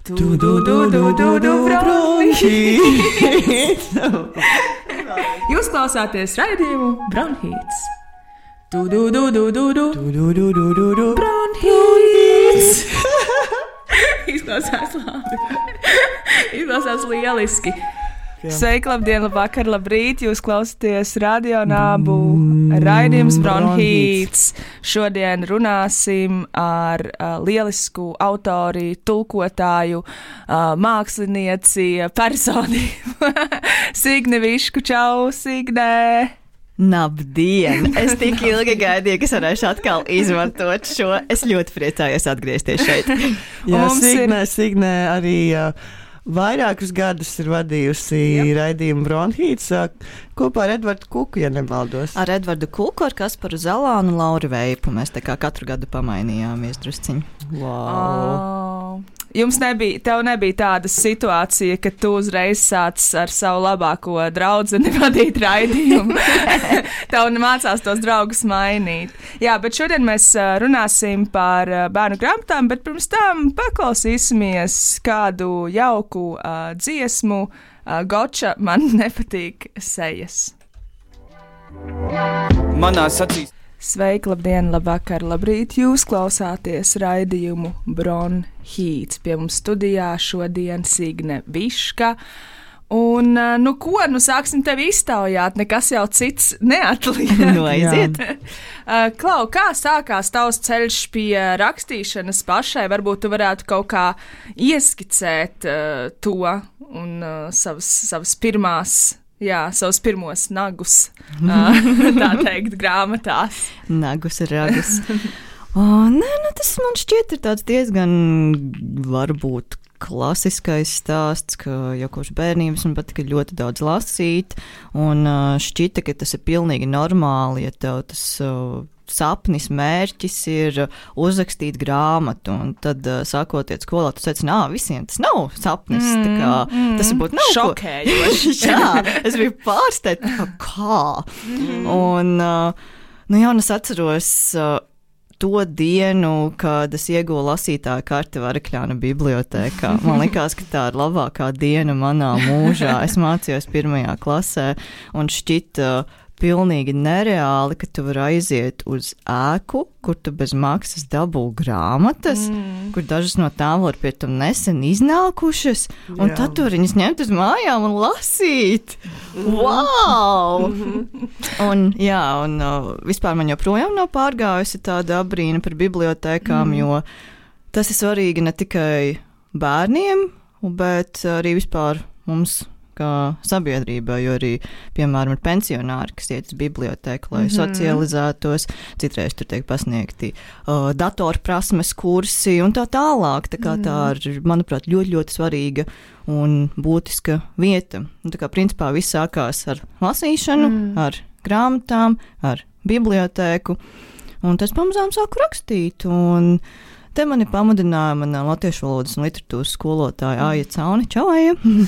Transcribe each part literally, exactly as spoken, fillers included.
Tu, du, du, du, du, du, bronhīts. Jūs klausāties raidījumu Bronhīts. Tu, du, du, du, du, du, du, du, du, du, du, du, bronhīts. Izklausās labi. Izklausās lieliski. Sveiki, labdien, labvakar, labrīt! Jūs klausāties Radio Nābu raidījums Bronhīts. Šodien runāsim ar uh, lielisku autori, tulkotāju, uh, mākslinieci, personību. Signe Višku, čau, Signe! Labdien! Es tik ilgi gaidīju, ka es varēšu atkal izmantot šo. Es ļoti priecājos atgriezties šeit. Jā, Signe, ir... Signe arī... Uh, Vairākus gadus ir vadījusi yep. raidījumu Bronhīts kopā ar Edvardu Kuku, ja nemaldos. Ar Edvardu Kuku, ar Kasparu Zalānu un Lauru Veipu. Mēs tā kā katru gadu pamainījāmies drusciņi. Wow. Oh. Jums nebija, tev nebija tāda situācija, ka tu uzreiz sāc ar savu labāko draudzeni vadīt raidījumu. Tev mācās tos draugus mainīt. Jā, bet šodien mēs runāsim par bērnu grāmatām, bet pirms tam paklausīsimies kādu jauku uh, dziesmu. Uh, Goča, man nepatīk sejas. Manā sacīs. Sveiki, labdien, labvakar, labrīt! Jūs klausāties raidījumu Bronhīts. Pie mums studijā šodien Signe Viška. Un, nu ko, nu sāksim tevi iztaujāt, nekas jau cits neatliek. Nu, aiziet! Klau, kā sākās tavs ceļš pie rakstīšanas pašai? Varbūt tu varētu kaut kā ieskicēt uh, to un uh, savas, savas pirmās... Jā, savus pirmos nagus, tā teikt, grāmatās. Nagus ir ragus. Oh, nē, nu, tas man šķiet ir tāds diezgan varbūt klasiskais stāsts, ka jau kopš bērnības man patika ļoti daudz lasīt, un šķita, ka tas ir pilnīgi normāli, ja tev tas... sapnis, mērķis ir uzrakstīt grāmatu, un tad, sākoties skolā, tu teici, nā, visiem tas nav sapnis, mm, tā kā, mm, tas varbūt nav šokējoši. Jā, es biju pārsteigta, kā. Mm. Un, nu jā, un es atceros to dienu, kad es ieguvu lasītāju karti Varakļāna bibliotēkā. Man likās, ka tā ir labākā diena manā mūžā. Es mācījos pirmajā klasē, un šķita pilnīgi nereāli, ka tu vari aiziet uz ēku, kur tu bez maksas dabū grāmatas, mm. kur dažas no tām var pie tam nesen iznākušas, un jā. Tad tu vari viņas ņemt uz mājām un lasīt. Wow! Mm-hmm. Un jā, un uh, vispār man joprojām nav pārgājusi tāda abrīna par bibliotēkām, mm. jo tas ir svarīgi ne tikai bērniem, bet arī vispār mums kā sabiedrībā, jo arī, piemēram, ir pensionāri, kas iet uz bibliotēku, lai mm-hmm. socializētos, citreiz tur tiek pasniegti uh, datorprasmes kursi un tā tālāk. Tā kā mm. tā ir, manuprāt, ļoti, ļoti svarīga un būtiska vieta. Un tā kā, principā, viss sākās ar lasīšanu, mm. ar grāmatām, ar bibliotēku, un tas pamazām sāku rakstīt, un te mani pamudināja mana latviešu valodas un literatūras skolotāja Aija Cauni. Čau, Aija!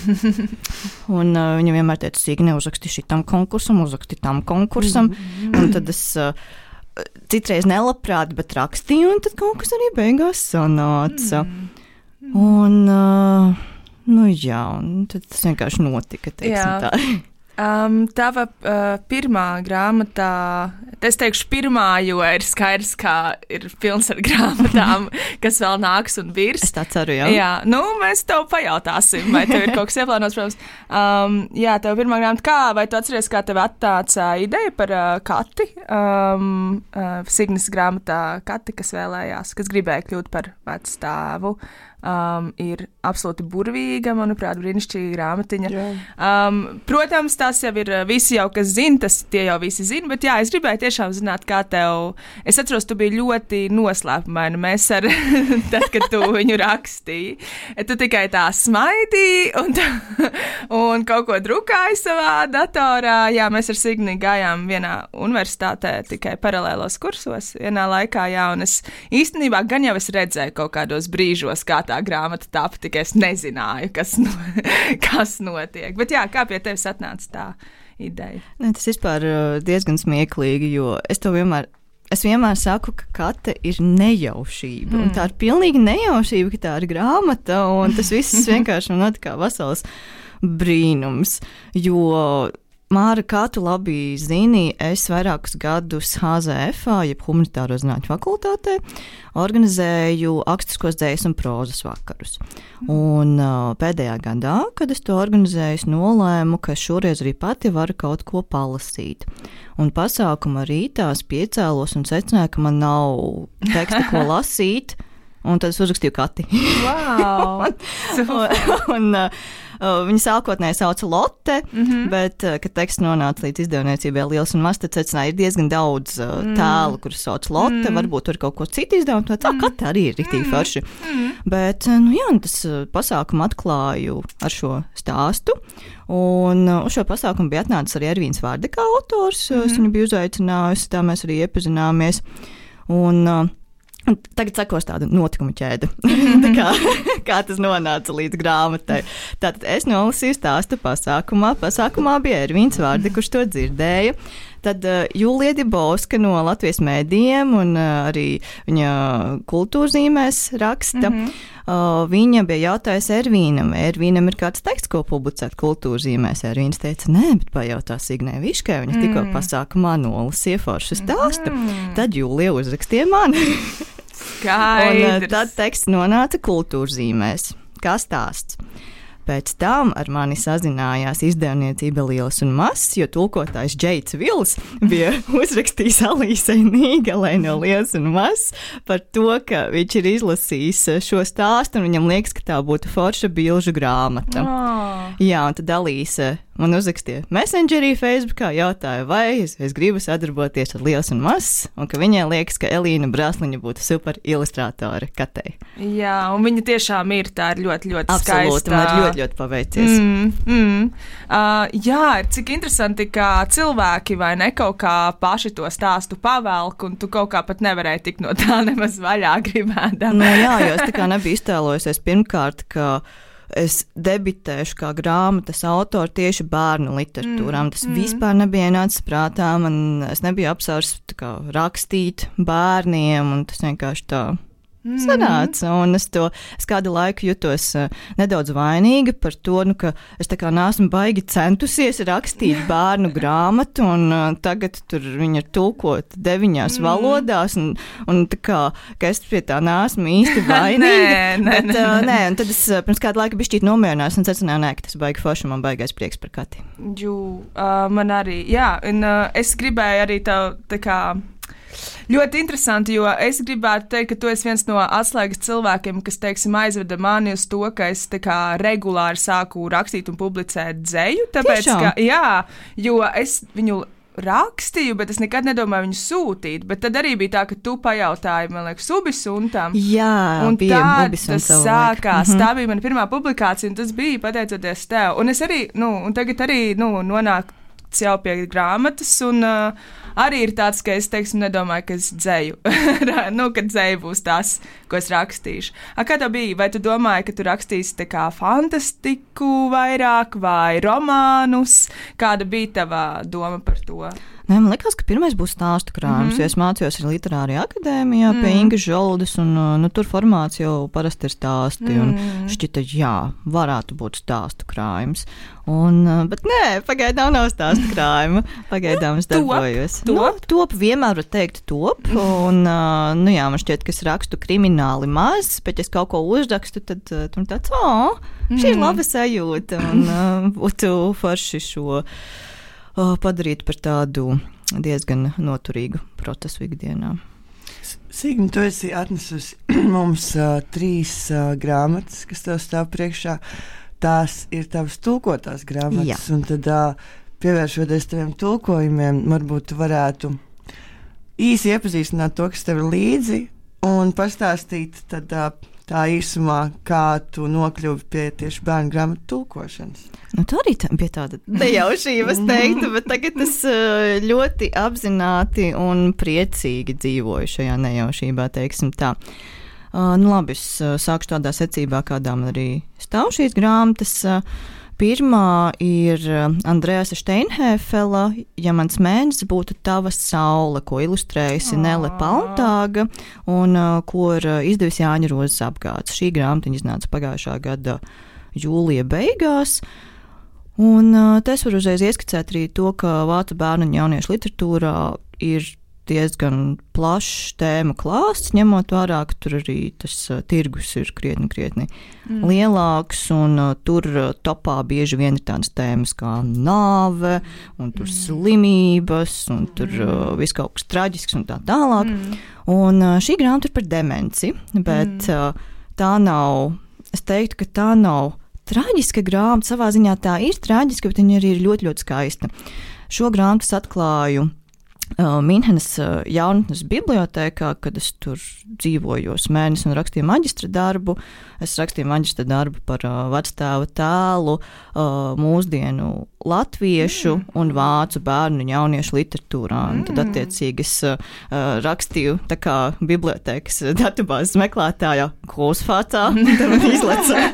Un uh, viņa vienmēr teica, Signe, uzraksti šitam konkursam, uzraksti tam konkursam. Un tad es uh, citreiz nelabprāt, bet rakstīju, un tad kaut kas arī beigās sanāca. Un, uh, nu jā, un tad tas vienkārši notika, teiksim tā. Um, tava uh, pirmā grāmatā, es teikšu pirmā, jo ir skaidrs, ka ir pilns ar grāmatām, kas vēl nāks un virs. Es tā ceru, jā. Jā, nu, mēs tev pajautāsim, vai tev ir kaut kas ieplānots, protams. Um, jā, tev pirmā grāmata, kā, vai tu atceries, kā tev atnāca ideja par uh, Kati? Um, uh, Signes grāmatā Kati, kas vēlējās, kas gribēja kļūt par vecstāvu. Um, ir absolūti burvīga, manuprāt, brīnišķīga grāmatiņa. Um, protams, tas jau ir visi jau, kas zina, tas tie jau visi zina, bet jā, es gribēju tiešām zināt, kā tev, es atceros, tu biji ļoti noslēpumaina. Mēs ar, tad, kad tu viņu rakstīji, tu tikai tā smaidīji un, tā, un kaut ko drukāji savā datorā. Jā, mēs ar Signi gājām vienā universitātē tikai paralēlos kursos vienā laikā, jā, un es īstenībā gan jau es redzēju kaut kādos brīžos, kā tā grāmata tāpa, tikai es nezināju, kas, no, kas notiek. Bet jā, kā pie tevis atnāca tā ideja? Ne, tas vispār diezgan smieklīgi, jo es to vienmēr, es vienmēr saku, ka kate ir nejaušība. Mm. Un tā ir pilnīgi nejaušība, ka tā ir grāmata, un tas viss vienkārši man notika kā vesels brīnums. Jo Māra, kā tu labi zini, es vairākus gadus H Z F-ā, jeb Humanitāro zinātņu fakultātē, organizēju akstiskos dzejas un prozas vakarus. Un uh, pēdējā gadā, kad es to organizēju, es nolēmu, ka šoreiz arī pati varu kaut ko palasīt. Un pasākuma rītās piecēlos un secināju, ka man nav teksta, ko lasīt, un tad es uzrakstīju Kati. Wow! un, un, Uh, viņa sākotnēji sauca Lotte, mm-hmm. bet, uh, kad teksts nonāca līdz izdevniecībai Liels un Mazs, tad secināja, ir diezgan daudz uh, mm. tēlu, kurus sauc Lotte, mm. varbūt tur kaut ko citu izdevumu, tad tā mm. Kata arī ir riktīgi forši. Mm. Bet, uh, nu jā, tas uh, pasākumu atklāju ar šo stāstu, un uh, uz šo pasākumu bija atnācis arī Ervīns Vārde kā autors, mm. es viņu biju uzaicinājusi, tā mēs arī iepazināmies, un uh, tagad sekos tāda notikuma ķēde, tā kā, kā tas nonāca līdz grāmatai. Tātad es nolasīju stāstu pasākumā. Pasākumā bija Ervīns Vārde, kurš to dzirdēja. Tad uh, Jūlija Dibovska no Latvijas mēdījiem un uh, arī viņa kultūrzīmēs raksta. Mm-hmm. Uh, viņa bija jautājusi Ervīnam, Ervīnam ir kāds teksts, ko publicēt kultūrzīmēs. Ervīns teica, nē, bet pajautā Signai Viškai, viņa tikko mm. pasākumā nolasīja foršu stāstu. Mm. Tad Jūlija uzrakstīja man. Un uh, tad teksts nonāca kultūrzīmēs. Kā stāsts? Pēc tam ar mani sazinājās izdevniecība Liels un Mazs, jo tulkotājs Džeits Vils bija uzrakstījis Alīsei Nīgalei no Liels un Mazs par to, ka viņš ir izlasījis šo stāstu un viņam liekas, ka tā būtu forša bilžu grāmata. Oh. Jā, un tad Alīse man uzrakstīja Messengerī, Facebookā, jautāja, vai es, es gribu sadarboties ar Liels un Mazs, un ka viņai liekas, ka Elīna Brasliņa būtu super ilustrātore Katei. Jā, un viņa tiešām ir tā ir ļoti, ļoti skaista. Absolūti, man ir ļoti, ļoti paveicies. Mm, mm. Uh, jā, cik interesanti, ka cilvēki vai ne kaut kā paši to stāstu pavelk, un tu kaut kā pat nevarēji tikt no tā nemaz vaļā gribēdam. Nu jā, jo es tā kā nebiju iztēlojusies pirmkārt, ka es debitēšu kā grāmatas autori tieši bērnu literatūrām. Tas mm. vispār nebija nācis prātā, man es nebiju apsvērs rakstīt bērniem, un tas vienkārši tā mm. sanāca. Un es to, es kādu laiku jutos uh, nedaudz vainīga par to, nu, ka es tā kā neesmu baigi centusies rakstīt bērnu grāmatu, un uh, tagad tur viņa ir tulkot deviņās mm. valodās, un, un tā kā, ka es pie tā neesmu īsti vainīga. nē, nē, bet, uh, nē, un tad es uh, pirms kādu laiku bišķīt nomierinājos un secināju, nē, ka tas baigi forši, man baigais prieks par Kati. Jū, uh, man arī, jā, un uh, es gribēju arī tev tā kā ļoti interesanti, jo es gribētu teikt, ka tu esi viens no atslēgas cilvēkiem, kas, teiksim, aizveda mani uz to, ka es tā kā regulāri sāku rakstīt un publicēt dzeju, tāpēc, Tiešām? ka, jā, jo es viņu rakstīju, bet es nekad nedomāju viņu sūtīt, bet tad arī bija tā, ka tu pajautāji, man liekas, Ubisuntam. Jā, un bija tā Ubisunt tas sākās, mm-hmm. tā bija mana pirmā publikācija, un tas bija pateicoties tev. Un es arī, nu, un tagad arī, nu, nonāku jau pie grāmatas, un uh, arī ir tāds, ka es, teiksim, nedomāju, ka es dzēju. nu, ka dzēju būs tās, ko es rakstīšu. A, kā tev bija? Vai tu domāji, ka tu rakstīsi tā kā fantastiku vairāk vai romānus? Kāda bija tava doma par to? Nē, man liekas, ka pirmais būs stāstu krājums, mm-hmm. jo es mācījos arī literārajā akadēmijā pie mm. Ingas Žoldes, un nu, tur formāts jau parasti ir stāsti, mm. un šķita, jā, varētu būt stāstu krājums. Un, bet nē, pagaidām nav stāstu krājuma, pagaidām es darbojos. Top, top. Nu, top vienmēr var teikt top, un, nu jā, man šķiet, ka es rakstu krimināli maz, bet ja es kaut ko uzrakstu, tad tur tāds, o, šī ir laba sajūta, un uh, būtu forši šo padarīt par tādu diezgan noturīgu procesu ikdienā. Signi, tu esi atnesusi mums uh, trīs uh, grāmatas, kas tev stāv priekšā. Tās ir tavas tulkotās grāmatas. Jā. Un tad, uh, pievēršoties taviem tulkojumiem, varbūt tu varētu īsi iepazīstināt to, kas tev ir līdzi, un pastāstīt tad, uh, tā īsumā, kā tu nokļuvi pie tieši bērnu grāmatu tulkošanas. Nu, tā arī tā bija tāda nejaušība, es teiktu, bet tagad es ļoti apzināti un priecīgi dzīvoju šajā nejaušībā, teiksim tā. Uh, nu labi, es sākšu tādā secībā, kādā man arī stāv šīs grāmatas. Uh, Pirmā ir Andreasa Steinhēfela, Ja mans mēnesis būtu tava saule, ko ilustrējusi Nele Paltāga un uh, ko ir izdevis Jāņa Rozes apgāds. Šī grāmatiņa iznāca pagājušā gada jūlija beigās. Un uh, te es varu uzreiz ieskicēt arī to, ka vācu bērnu un jauniešu literatūrā ir diezgan plašs tēma klāsts, ņemot vērā, ka tur arī tas uh, tirgus ir krietni, krietni mm. lielāks, un uh, tur uh, topā bieži vien ir tādas tēmas kā nāve, un tur mm. slimības, un tur uh, viss kaut kas traģisks un tā tālāk. Mm. Un uh, šī grāmata ir par demenci, bet mm. uh, tā nav, es teiktu, ka tā nav traģiska grāmata, savā ziņā tā ir traģiska, bet viņa arī ir ļoti, ļoti skaista. Šo grāmatu es atklāju Uh, Minhenes uh, jaunatnes bibliotēkā, kad es tur dzīvojos mēnesi un rakstīju maģistra darbu. Es rakstīju maģistra darbu par uh, vecstāva tēlu, uh, mūsdienu latviešu mm. un vācu bērnu un jauniešu literatūrā. Mm. Un tad attiecīgi es uh, rakstīju tā kā bibliotēkas datubāzes meklētājā Großvater, tad man izleca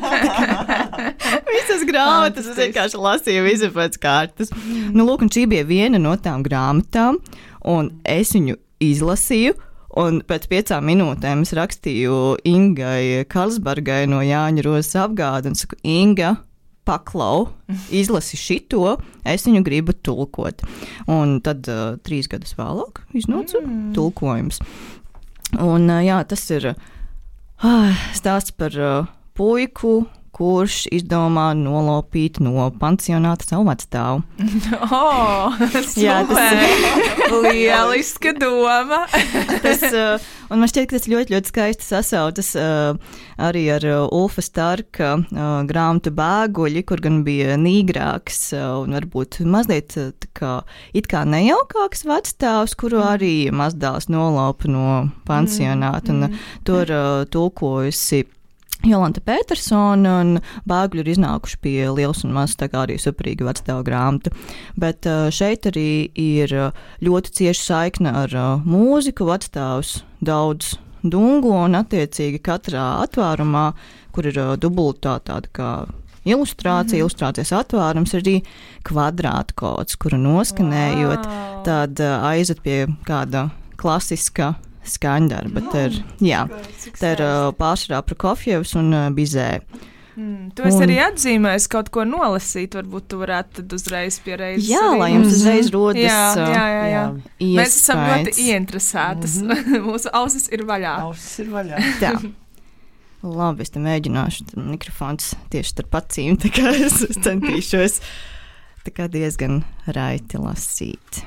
visas grāmatas, es vienkārši lasīju visu pēc kārtas. Mm. Nu, lūk, un šī bija viena no tām grāmatām, un es viņu izlasīju, un pēc piecām minūtēm es rakstīju Ingai Karlsbergai no Jāņa Rozes apgāda, un saku, Inga, paklau, izlasi šito, es viņu gribu tulkot. Un tad uh, trīs gadus vēlāk iznāca mm. tulkojums. Un uh, jā, tas ir uh, stāsts par uh, puiku, kurš izdomā nolopīt no pansionāta savu vecstāvu. Oh, jā, tas ir lieliska doma. tas, uh, un man šķiet, ka tas ļoti, ļoti skaisti sasautas uh, arī ar uh, Ulfa Starka uh, grāmatu Bēguļi, kur gan bija nīgrāks uh, un varbūt mazliet uh, tā kā, it kā nejaukāks vecstāvs, kuru arī mazdēls nolopa no pansionāta. Mm, mm, un tur uh, tulkojusi Jolanta Petersona, un Bēgļi ir iznākuši pie liels un mazs, tā kā arī superīga vecstāva grāmata. Bet uh, šeit arī ir ļoti cieša saikne ar uh, mūziku, vecstāvs daudz dungu, un attiecīgi katrā atvērumā, kur ir uh, dubultā tāda kā ilustrācija, mm-hmm. ilustrācijas atvērums, ir arī kvadrātkods, kuru noskanējot, wow. tad uh, aizet pie kāda klasiska skaņdarba. No, te ir, jā, te ir uh, pārsvarā Prokofjevs un uh, Bizē. Mm, tu esi un, arī atzīmējis kaut ko nolasīt, varbūt tu varētu tad uzreiz pie reizes. Jā, arī. Lai jums uzreiz rodas jā, jā, jā, jā. Iespējas. Mēs esam ļoti ieinteresētas. Mm-hmm. Mūsu ausis ir vaļā. Ausis ir vaļā. Tā. Labi, es te mēģināšu. Tad mikrofons tieši starp acīm, tā kā es centīšos tā kā diezgan raiti lasīt.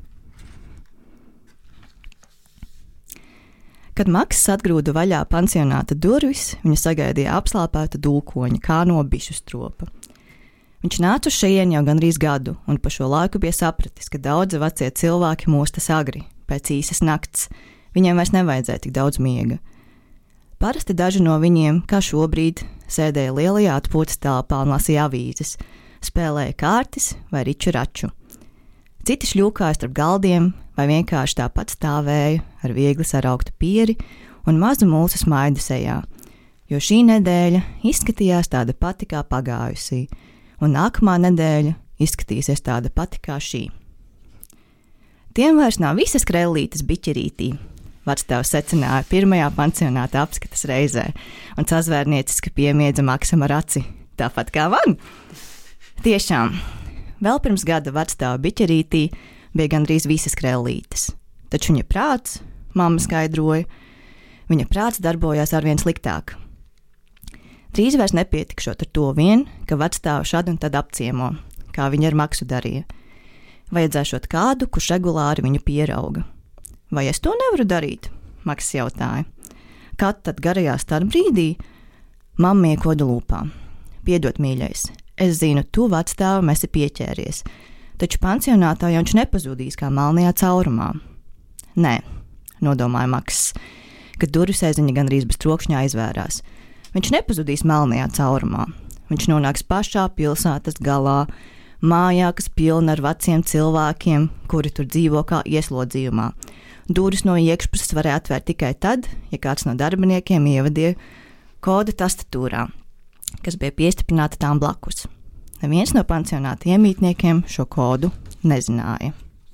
Kad Makss atgrūda vaļā pansionāta durvis, viņa sagaidīja apslāpēta dūkoņa, kā no bišu stropa. Viņš nāca uz šejieni jau gandrīz gadu, un pa šo laiku bija sapratis, ka daudzi vecie cilvēki mostas agri, pēc īsas nakts. Viņiem vairs nevajadzēja tik daudz miega. Parasti daži no viņiem, kā šobrīd, sēdēja lielajā atpūtas telpā un lasīja avīzes, spēlēja kārtis vai riču raču. Citi šļūkāja starp galdiem vai vienkārši tāpat stāvēja ar viegli sarauktu pieri un mazu mūsu smaidu sejā, jo šī nedēļa izskatījās tāda pati kā pagājusī, un nākamā nedēļa izskatīsies tāda pati kā šī. Tiem vairs nav visas krellītes biķerītī, vecstāvs secināja pirmajā pansionāta apskates reizē, un sazvērnieciski piemiedza Maksam ar aci, tāpat kā man. Tiešām. Vēl pirms gada vecstāva biķerītī bija gandrīz visas krellītes, taču viņa prāts, mamma skaidroja, viņa prāts darbojās arvien sliktāk. Drīz vairs nepietikšot ar to vien, ka vecstāva šad un tad apciemo, kā viņa ar Maksu darīja. Vajadzēšot kādu, kurš regulāri viņu pierauga. Vai es to nevaru darīt? Makss jautāja. Kad tad garajā starpbrīdī mamma iekoda lūpā. Piedod, mīļais. Es zinu, tu vecstāvam esi pieķēries, taču pansionātā jau viņš nepazudīs kā melnajā caurumā. Nē, nodomāja Makss, kad durvis aiziņa gandrīz bez trokšņā aizvērās. Viņš nepazudīs melnajā caurumā. Viņš nonāks pašā pilsētas galā, mājā, kas pilna ar veciem cilvēkiem, kuri tur dzīvo kā ieslodzījumā. Durvis no iekšpuses varēja atvērt tikai tad, ja kāds no darbiniekiem ievadīja kodu tastatūrā, kas bija piestiprināta tām blakus. Neviens no pansionāta iemītniekiem šo kodu nezināja.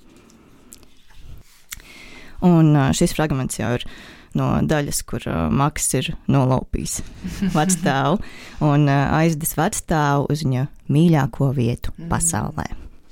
Un šis fragments jau ir no daļas, kur uh, Maks ir nolaupījis vecstāvu un uh, aizdes vecstāvu uz viņa mīļāko vietu pasaulē.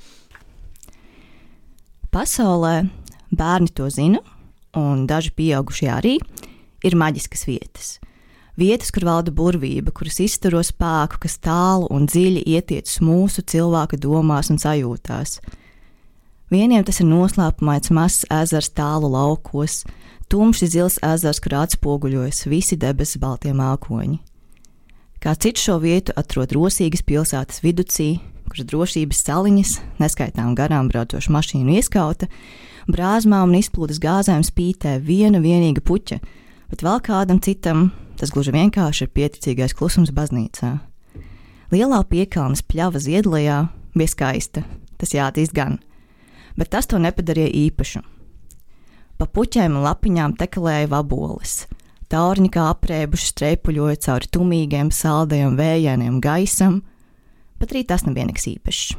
Pasaulē bērni to zina, un daži pieaugušie arī, ir maģiskas vietas. Vietas, kur valda burvība, kuras izstaro spēku, kas tālu un dziļi ietiecas mūsu cilvēka domās un sajūtās. Vieniem tas ir noslēpumains mazs ezers tālu laukos, tumšs zils ezers, kur atspoguļojas visi debesis baltie mākoņi. Kā cits šo vietu atrod rosīgas pilsētas viducī, kuras drošības caliņas, neskaitām garām braucošu mašīnu ieskauta, brāzmām un izplūdes gāzēm spītē viena vienīga puķa, bet vēl kādam citam tas gluži vienkārši ir pieticīgais klusums baznīcā. Lielā piekalnes pļava Ziedlejā bija skaista, tas jāatzīst gan, bet tas to nepadarīja īpašu. Pa puķēm un lapiņām tekalēja vaboles. Taurņi kā aprēbuši streipuļoja cauri tumīgiem, saldajiem vējainiem gaisam, pat arī tas nebija nekas īpašs.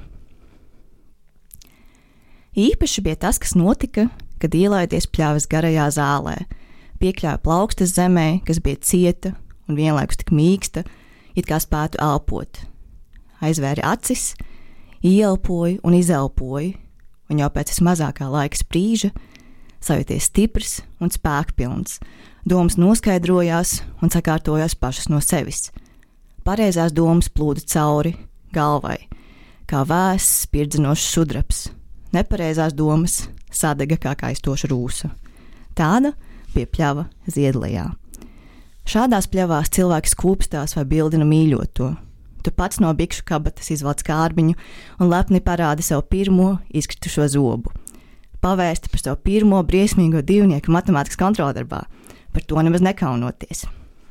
Īpaši bija tas, kas notika, kad ielaidies pļavas garajā zālē, piekļāva plaukstas zemē, kas bija cieta un vienlaikus tik mīksta, it kā spētu elpot. Aizvēri acis, ieelpoja un izelpoja, un jau pēc vismazākā laika sprīža sajūties stiprs un spēkpilns, domas noskaidrojās un sakārtojās pašas no sevis. Pareizās domas plūda cauri galvai, kā vēss, spirdzinošs sudrabs. Nepareizās domas sadega kā kaistoša rūsa. Tāda bija pļava Ziedlejā. Šādās pļavās cilvēks kūpstās vai bildina mīļoto. Tu pats no bikšu kabatas izvelc kārbiņu un lepni parādi savu pirmo izkritušo zobu. Pavēsti par savu pirmo briesmīgo divnieku matemātikas kontroldarbā, par to nemaz nekaunoties.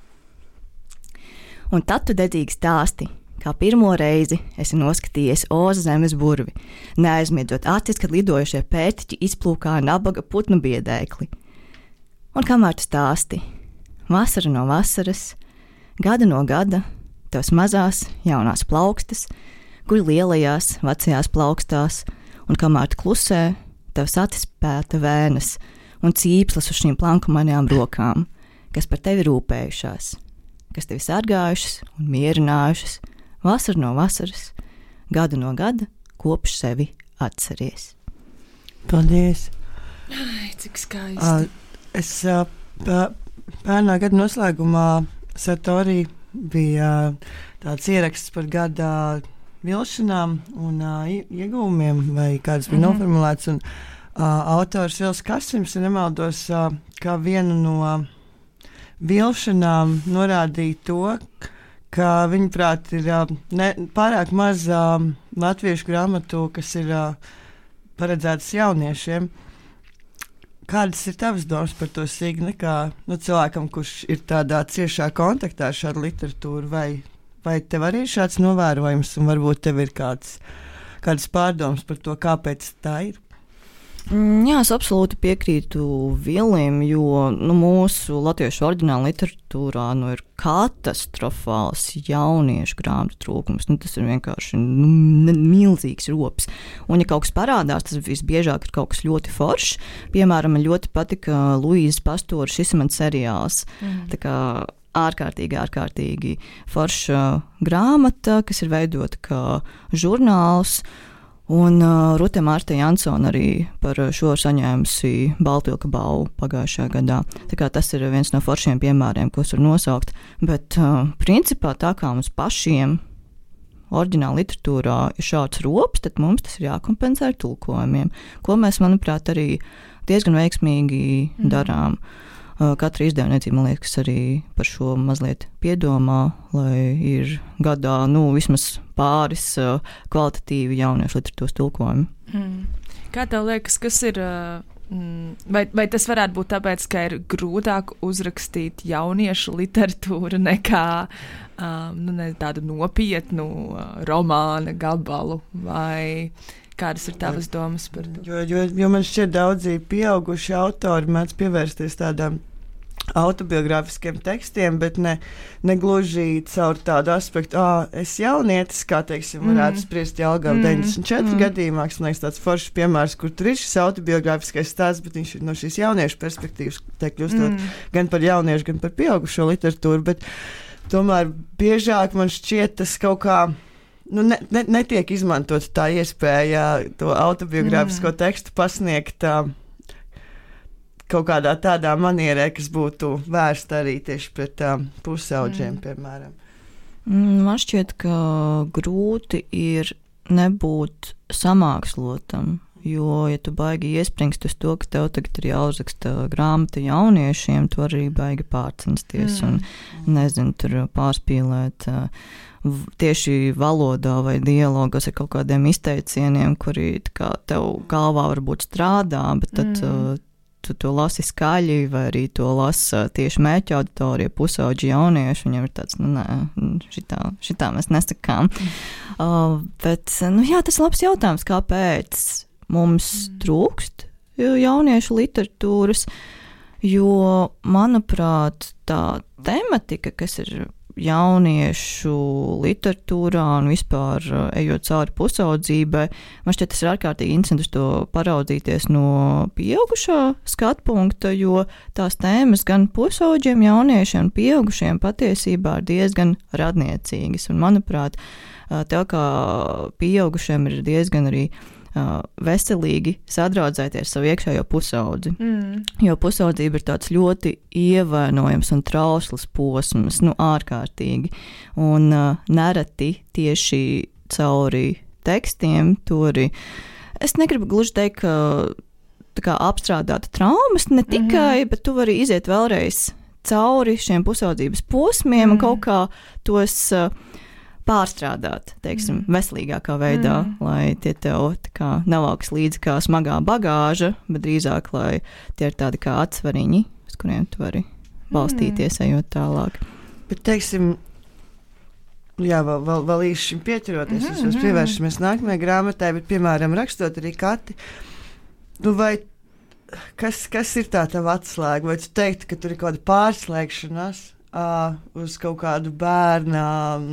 Un tad tu dedzīgi stāsti, kā pirmo reizi esi noskatījies Oza zemes burvi, neaizmiedzot acis, kad lidojušie pērtiķi izplūkā nabaga putnu biedēkli. Un kamēr tu stāsti, vasara no vasaras, gada no gada, tavas mazās, jaunās plaukstas, guļ lielajās, vecajās plaukstās, un kamēr tu klusē, tavas acis pēta vēnas un cīpslas uz šīm plankumainajām rokām, kas par tevi rūpējušās, kas tevi sargājušas un mierinājušas, vasara no vasaras, gadu no gada, kopš sevi atceries. Paldies! Ai, cik skaisti! Uh, es uh, pērnā gada noslēgumā Satorī bija uh, tāds ieraksts par gada vilšanām un uh, iegūmiem, vai kāds bija mm-hmm. noformulēts. Un, uh, autors Vils Kasims, ja nemaldos, uh, kā vienu no uh, vilšanām norādīja to, ka viņuprāt ir uh, ne, pārāk maz uh, latviešu grāmatu, kas ir uh, paredzētas jauniešiem. Kādas ir tavas domas par to, Signe, kā nu, cilvēkam, kurš ir tādā ciešā kontaktā ar šādu literatūru, vai Vai tev arī ir šāds novērojums, un varbūt tev ir kāds, kādas pārdomas par to, kāpēc tā ir? Jā, es absolūti piekrītu Vilim, jo nu, mūsu latviešu oriģināla literatūrā nu, ir katastrofāls jauniešu grāmatu trūkums. Nu, tas ir vienkārši nu, milzīgs rops. Un, ja kaut kas parādās, tas visbiežāk ir kaut kas ļoti foršs. Piemēram, man ļoti patika Luīzes Pastora Šis ir mans seriāls. Mm. Tā kā ārkārtīgi, ārkārtīgi forša grāmata, kas ir veidota kā žurnāls, un uh, Rute Mārta Jansona arī par šo saņēmusi Baltvilka balvu pagājušajā gadā. Tā kā tas ir viens no foršiem piemēriem, ko es varu nosaukt, bet uh, principā tā kā mums pašiem oriģināla literatūrā ir šāds rops, tad mums tas ir jākompensē ar tulkojumiem, ko mēs, manuprāt, arī diezgan veiksmīgi mm. darām. Katra izdevniecība, man liekas, arī par šo mazliet piedomā, lai ir gadā nu, vismaz pāris uh, kvalitatīvi jauniešu literatūras tulkojumi. Mm. Kā tev liekas, kas ir, mm, vai, vai tas varētu būt tāpēc, ka ir grūtāk uzrakstīt jauniešu literatūru nekā um, nu, ne, tādu nopietnu uh, romāna gabalu, vai kādas ir tavas domas par to? Jo, jo, jo man šķiet daudzi pieauguši autori mēdz pievērsties tādām autobiogrāfiskiem tekstiem, bet ne, ne gluži caur tādu aspektu, ah, es jaunietis, kā teiksim, varētu mm. spriest Jelgava mm. deviņdesmit četri mm. gadījumā, kas man liekas tāds foršs piemērs, kur tur ir šis autobiogrāfiskais stāsts, bet viņš ir no šīs jauniešu perspektīvas, te kļūstot mm. gan par jauniešu, gan par pieaugušo literatūru, bet tomēr biežāk man šķiet tas kaut kā, nu, ne, ne, netiek izmantot tā iespēja to autobiogrāfisko mm. tekstu pasniegt tā, kaut kādā tādā manierē, kas būtu vērsta arī tieši pret um, pusauģiem, mm. piemēram. Man šķiet, ka grūti ir nebūt samākslotam, jo, ja tu baigi iespringst uz to, ka tev tagad ir jāuzraksta grāmata jauniešiem, tu arī baigi pārcensties mm. un, nezinu, tur pārspīlēt uh, tieši valodā vai dialogos ar kaut kādiem izteicieniem, kuri kā tev galvā varbūt strādā, bet tad mm. uh, tu to lasi skaļi, vai arī to lasa tieši mērķa auditorija, pusauģi jaunieši, viņiem ir tāds, nu nē, šitā, šitā mēs nesakām. Mm. Uh, bet, nu jā, tas ir labs jautājums, kāpēc mums mm. trūkst jauniešu literatūras, jo, manuprāt, tā tematika, kas ir jauniešu literatūrā un vispār ejot cauri pusaudzībai, man šķiet, tas ir ārkārtīgi interesanti to paraudzīties no pieaugušā skatpunkta, jo tās tēmas gan pusauģiem, jauniešiem un pieaugušiem patiesībā ir diezgan radniecīgas. Un, manuprāt, tev kā pieaugušiem ir diezgan arī Uh, veselīgi sadraudzēties savu iekšējo pusaudzi. Mm. Jo pusaudzība ir tāds ļoti ievainojams un trausls posms, nu ārkārtīgi. Un uh, nereti tieši cauri tekstiem tur, es negribu gluži teikt, ka tā kā apstrādāta traumas ne tikai, mm-hmm. bet tu vari iziet vēlreiz cauri šiem pusaudzības posmiem mm. un kaut kā tos uh, pārstrādāt, teiksim, mm. veselīgākā veidā, mm. lai tie tev tā kā nevalks līdzi kā smagā bagāža, bet drīzāk, lai tie ir tādi kā atsvariņi, uz kuriem tu vari balstīties, mm. ejot tālāk. Bet, teiksim, jā, vēl, vēl, vēl īši šim pieķeroties, mm-hmm. mēs pievēršamies nākamajai grāmatai, bet, piemēram, rakstot arī Kati, nu vai kas, kas ir tā tava atslēga? Vai tu teiktu, ka tur ir kāda pārslēgšanās uh, uz kaut kādu bērnā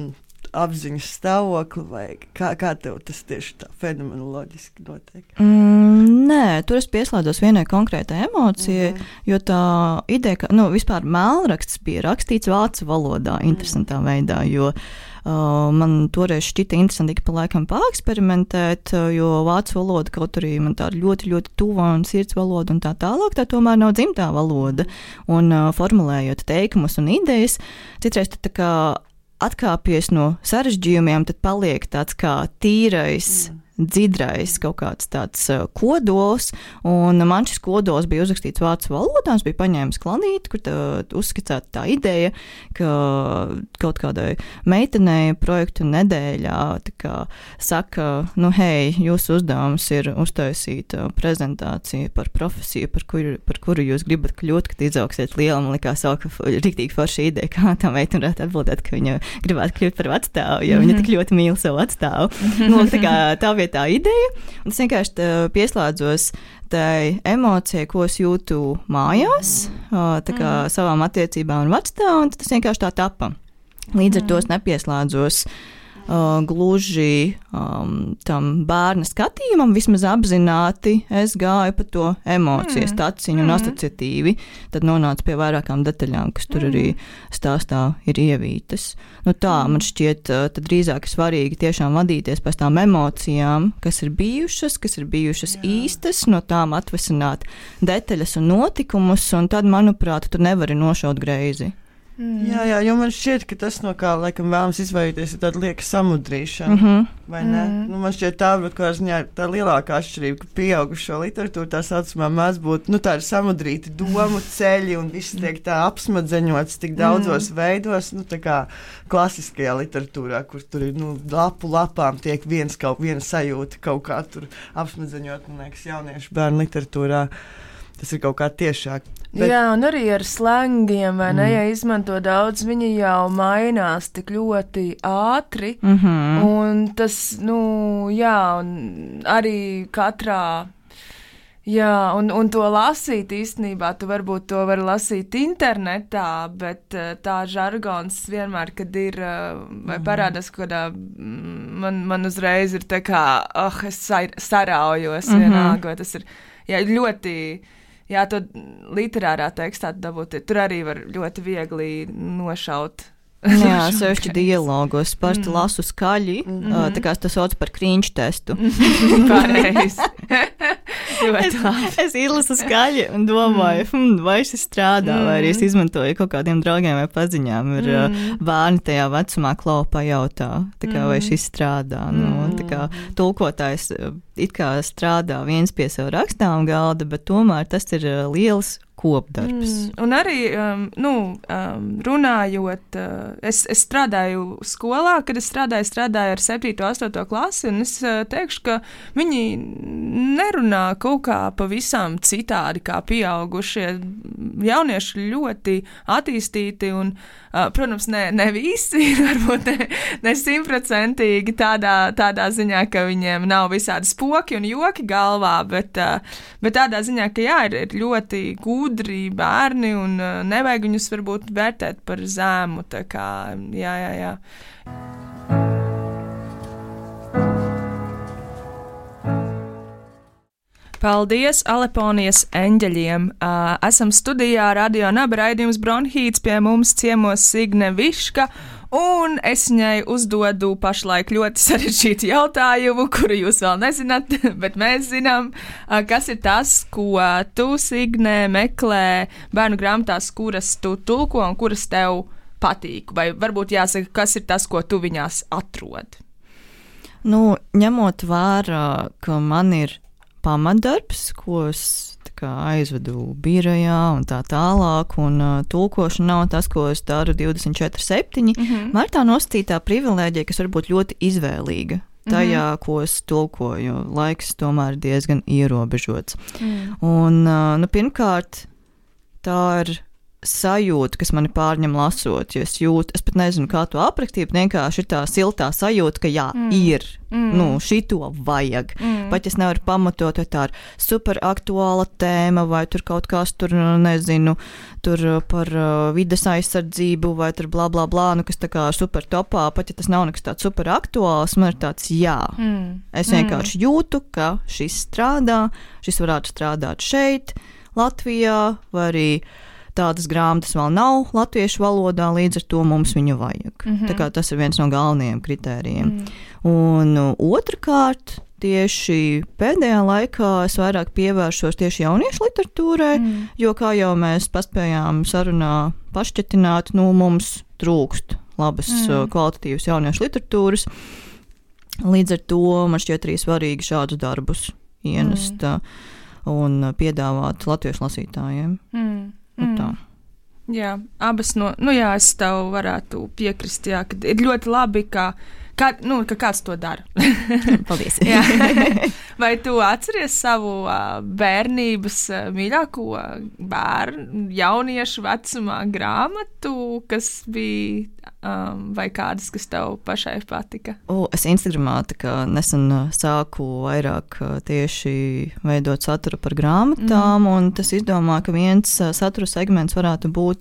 apziņas stāvokli, vai kā, kā tev tas tieši tā fenomenoloģiski notiek? Mm, nē, tur es pieslēdzos vienai konkrētai emocijai, mm. jo tā ideja, ka, nu, vispār mēlraksts bija rakstīts vācu valodā, mm. interesantā veidā, jo uh, man toreiz šķita interesanti, ka pa laikam pāreksperimentēt, jo vācu valoda kaut arī man tāda ļoti, ļoti tuva un sirds valoda un tā tālāk, tā tomēr nav dzimtā valoda, un uh, formulējot teikumus un idejas, citreiz tā kā atkāpies no sarežģījumiem, tad paliek tāds kā tīrais, mm. dzidrais kaut kāds tāds uh, kodols, un man šis kodols bija uzrakstīts vācu valodā, es biju paņēmis kladīti, kur tā, uzskicēta tā ideja, ka kaut kādai meitenei projektu nedēļā tā kā saka, nu hei, jūsu uzdevums ir uztaisīt uh, prezentāciju par profesiju, par kuru, par kuru jūs gribat kļūt, kad izauksiet liela, man likās vēl, ka riktīgi forša ideja, kā tā meitene varētu atbildēt, ka viņa gribētu kļūt par vecstāvu, jo mm-hmm. viņa tik ļoti mīl savu vecstāvu. Mm-hmm. Nu, tā kā tā bija tā ideja, un es vienkārši pieslēdzos tai emocijai, ko es jūtu mājās, tā kā mm. savām attiecībām un vecstāvu, un tas vienkārši tā tapa. Līdz ar to es nepieslēdzos uh, gluži um, tam bērna skatījumam, vismaz apzināti es gāju pa to emociju, mm. staciņu un asociatīvi, tad nonācu pie vairākām detaļām, kas tur mm. arī stāstā ir ievītas. Nu tā, man šķiet, tad drīzāk ir svarīgi tiešām vadīties pēc tām emocijām, kas ir bijušas, kas ir bijušas Jā. īstas, no tām atvesināt detaļas un notikumus, un tad, manuprāt, tu nevari nošaut greizi. Mm. Jā, jā, jo man šķiet, ka tas, no kā laikam vēlams izvairīties, ir tāda lieka samudrīšana, mm-hmm. vai ne? Mm. Nu, man šķiet tā, bet kā ziņā tā lielākā atšķirība, ka pieaugušo literatūra tā saucamā mēdz būt, nu tā ir samudrīti domu ceļi un viss tiek tā apsmadzeņots tik daudzos mm. veidos, nu tā kā klasiskajā literatūrā, kur tur ir, nu, lapu lapām tiek viens kaut viena sajūta kaut kā tur apsmadzeņot, man liekas, jauniešu bērnu literatūrā. Tas ir kaut kā tiešāk. Bet... Jā, un arī ar slēngiem, vai ne, mm. ja izmanto daudz, viņi jau mainās tik ļoti ātri, mm-hmm. un tas, nu, jā, un arī katrā, Jā, un, un to lasīt īstenībā, tu varbūt to vari lasīt internetā, bet tā žargons vienmēr, kad ir, vai parādās, kādā, man, man uzreiz ir tā kā, oh, es saraujos mm-hmm. vienalga, tas ir, jā, ļoti, jā, to literārā tekstā dabūt, tur arī var ļoti viegli nošaut. Jā, sevišķi dialogos. Parasti mm. lasu skaļi, mm-hmm. uh, tā kā es to saucu par krīņš testu. Pareizi. es, es izlasu skaļi un domāju, mm. vai šis strādā, mm. vai arī es izmantoju kaut kādiem draugiem vai paziņām. Ir mm. uh, bērni tajā vecumā klau pajautā, tā kā, vai šis strādā. Mm. Nu, tā kā tulkotājs uh, it kā strādā viens pie savu rakstām galda, bet tomēr tas ir uh, liels kopdarbs. Mm, un arī, um, nu, um, runājot, uh, es, es strādāju skolā, kad es strādāju, strādāju ar septīto, astoto klasi, un es uh, teikšu, ka viņi nerunā kaut kā pavisam citādi kā pieaugušie. Jaunieši ļoti attīstīti un, uh, protams, ne, ne visi, varbūt ne, ne simtprocentīgi tādā, tādā ziņā, ka viņiem nav visādi spoki un joki galvā, bet, uh, bet tādā ziņā, ka jā, ir, ir ļoti gudri bērni un uh, nevajag viņus varbūt vērtēt par zēmu, tā kā, jā, jā, jā. Paldies Aleponijas eņģeļiem. Uh, esam studijā Radio Naba raidījums Bronhīts, pie mums ciemos Signe Viška, un es viņai uzdodu pašlaik ļoti sarežģītu jautājumu, kuru jūs vēl nezināt, bet mēs zinām, uh, kas ir tas, ko tu, Signe, meklē bērnu grāmatās, kuras tu tulko un kuras tev patīk, vai varbūt jāsaka, kas ir tas, ko tu viņās atrod? Nu, ņemot vērā, ka man ir pamatdarbs, ko es kā, aizvedu birojā un tā tālāk, un uh, tulkošana nav tas, ko es daru divdesmit četri septiņi. Mm-hmm. Man ir tā nosacītā privilēģija, kas var būt ļoti izvēlīga tajā, mm-hmm. ko es tulkoju. Laiks tomēr ir diezgan ierobežots. Mm. Un, uh, nu, pirmkārt, tā ir sajūta, kas mani pārņem lasot, jo es jūtu, es pat nezinu, kā to aprakstīt, vienkārši ir tā siltā sajūta, ka jā, mm. ir, mm. nu, šito vajag. Mm. Pat es nevaru pamatot, vai tā ir super aktuāla tēma, vai tur kaut kas tur, nezinu, tur par uh, vides aizsardzību, vai tur blā, blā, blā, nu, kas tā kā super topā, pat ja tas nav nekas tāds super aktuāls, man ir tāds jā. Mm. Es vienkārši mm. jūtu, ka šis strādā, šis varētu strādāt šeit, Latvijā, vai arī tādas grāmatas vēl nav latviešu valodā, līdz ar to mums viņu vajag. Mm-hmm. Tā kā tas ir viens no galvenajiem kritērijiem. Mm. Un otrkārt, tieši pēdējā laikā es vairāk pievēršos tieši jauniešu literatūrai, mm. jo, kā jau mēs paspējām sarunā pašķetināt, nu, mums trūkst labas mm. kvalitatīvas jauniešu literatūras. Līdz ar to man šķiet arī svarīgi šādus darbus ienest mm. un piedāvāt latviešu lasītājiem. Mm. Mm. Jā, abas no, nu jā, es tev varētu piekrist, jā, ka ir ļoti labi, ka, kā, nu, ka kāds to dara. Paldies. Vai tu atceries savu uh, bērnības uh, mīļāko bērnu, jauniešu vecumā grāmatu, kas bija, um, vai kādas, kas tev pašai patika? O, es Instagramā tā kā nesen sāku vairāk tieši veidot saturu par grāmatām, mm. un tas izdomā, ka viens satura segments varētu būt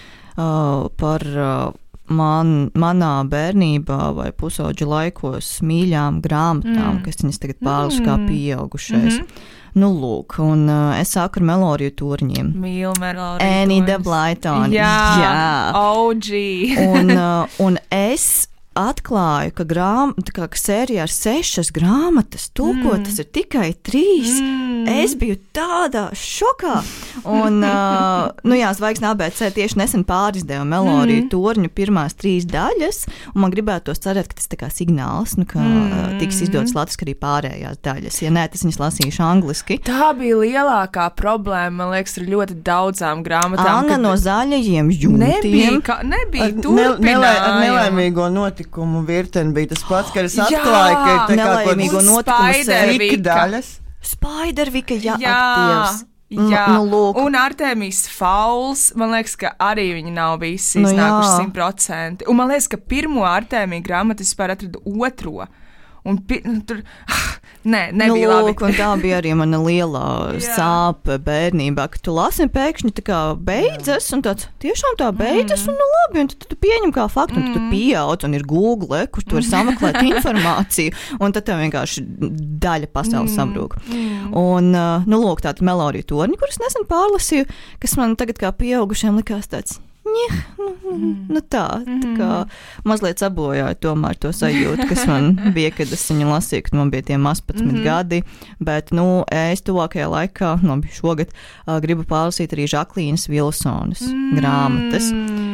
uh, par uh, Man, manā bērnībā vai pusauģa laikos mīļām grāmatām, mm. kas viņas tagad pārlis mm. kā pieaugušais. Mm-hmm. Nu, lūk, un uh, es sāku ar Meloriju Torņiem. Mīlu Meloriju Anita Blyton. Jā, jā. O G. un, uh, un es atklāju, ka, grām, kā, ka sērijā ar sešas grāmatas tulkot, mm. tas ir tikai trīs. Mm. Es biju tādā šokā. Un, uh, nu jā, Zvaigznes A B C tieši nesen pārizdeva Meloriju mm. Torņu pirmās trīs daļas, un man gribētos cerēt, ka tas tā kā signāls, nu, ka mm. tiks izdots latviski arī pārējās daļas. Ja nē, tas viņas lasījuši angliski. Tā bija lielākā problēma, man liekas, ar ļoti daudzām grāmatām. Anna kad... no zaļajiem jūtiem. Nebija, ka, nebija turpinājumu. Nelē, ar nelaimīgo notikumu virteni bija tas pats, ka es atklāju, ka ir tā kā nelaimīgo notikumu sērija daļas. Spaidervika, jā, jā. Aktīvs. Jā, nu, lūk. Un Artēmijas Fauls, man liekas, ka arī viņi nav visi iznākuši nu, simt procenti. Un man liekas, ka pirmo Artēmiju grāmatu es vispār atradu otro. Un pi, nu, tur, ah, Nē, nebija nu, labi. Lūk, un tā bija arī mana lielā sāpe bērnībā, ka tu lasi un pēkšņi tā kā beidzas, un tāds tiešām tā beidzas, mm. un nu labi, un tad tu pieņem kā faktu, un tad tu pieaudz, un ir Google, kur tu vari sameklēt informāciju, un tad tev vienkārši daļa pasaules mm. sabrūk. Mm. Un, nu, lūk, tāda Melorija Torņa, kuras nesen pārlasīju, kas man tagad kā pieaugušiem likās tāds, ņeh, nu, mm. nu tā, tā kā mazliet sabojāja tomēr to sajūtu, kas man bija, kad es viņu lasīju, kad man bija tie mazpadsmit mm-hmm. gadi, bet, nu, es tuvākajā laikā, nu, šogad, uh, gribu pārlasīt arī Žaklīnas Vilsonas mm. grāmatas,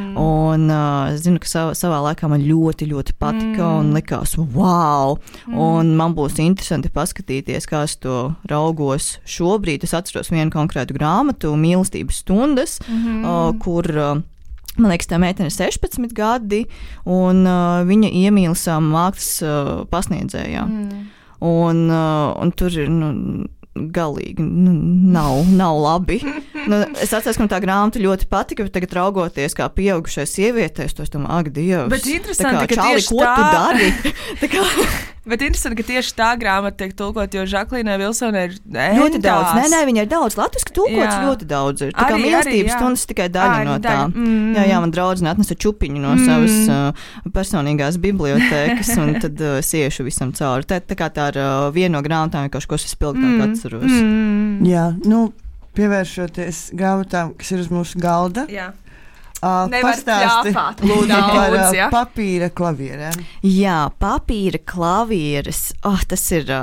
un uh, zinu, ka savā, savā laikā man ļoti, ļoti patika mm. un likās, wow, mm. un man būs interesanti paskatīties, kā es to raugos šobrīd. Es atceros vienu konkrētu grāmatu, Mīlestības stundas, mm-hmm. uh, kur uh, man liekas, tā meitene ir sešpadsmit gadi, un uh, viņa iemīl savu mākslas uh, pasniedzējā. Mm. Un, uh, un tur ir, nu, galīgi, nu, nav, nav labi. Nu, es atceros, ka man tā grāmata ļoti patika, bet tagad raugoties kā pieaugušai sievietei, es to domāju, ak, Dievs. Bet interesanti, kā, ka čali, tieši ko tā... tu dari? Tā kā... Bet interesanti, ka tieši tā grāmata tiek tulkot, jo Žaklīnai Vilsonai ir endās. Ļoti daudz. Nē, nē, viņa ir daudz. Latviski tulkots ļoti daudz. Ir. Tā kā Mīlestības stundas tikai daļa arī, no tā. Daļa. Mm. Jā, jā, man draudzene atnesa čupiņu no mm. savas uh, personīgās bibliotēkas, un tad uh, siešu visam cauri. Tā, tā kā tā ir uh, viena no grāmatām, vienkārši, ko es spilgtāk mm. atceros. Mm. Jā, nu, pievēršoties grāmatām, kas ir uz mūsu galda. Jā. Uh, pastāsti par uh, ja? papīra klavierēm. Jā, papīra klavieres. Oh, tas ir uh,